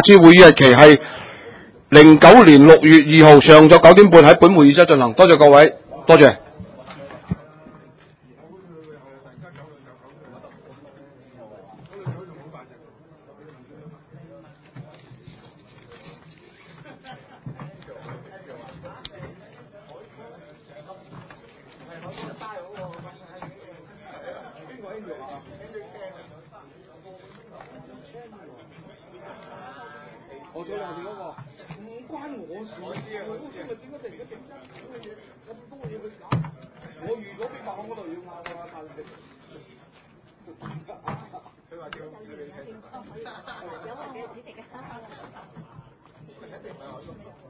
次會議日期係09年6月2號上晝9點半喺本會議室進行。多謝各位，多謝。我最後邊嗰個唔關我事，我知啊，我知咪點解突然間整親咁嘅嘢，咁多嘢去搞，我預咗邊白行嗰度要拗啊，但係佢話叫我俾你聽，有冇俾主席嘅？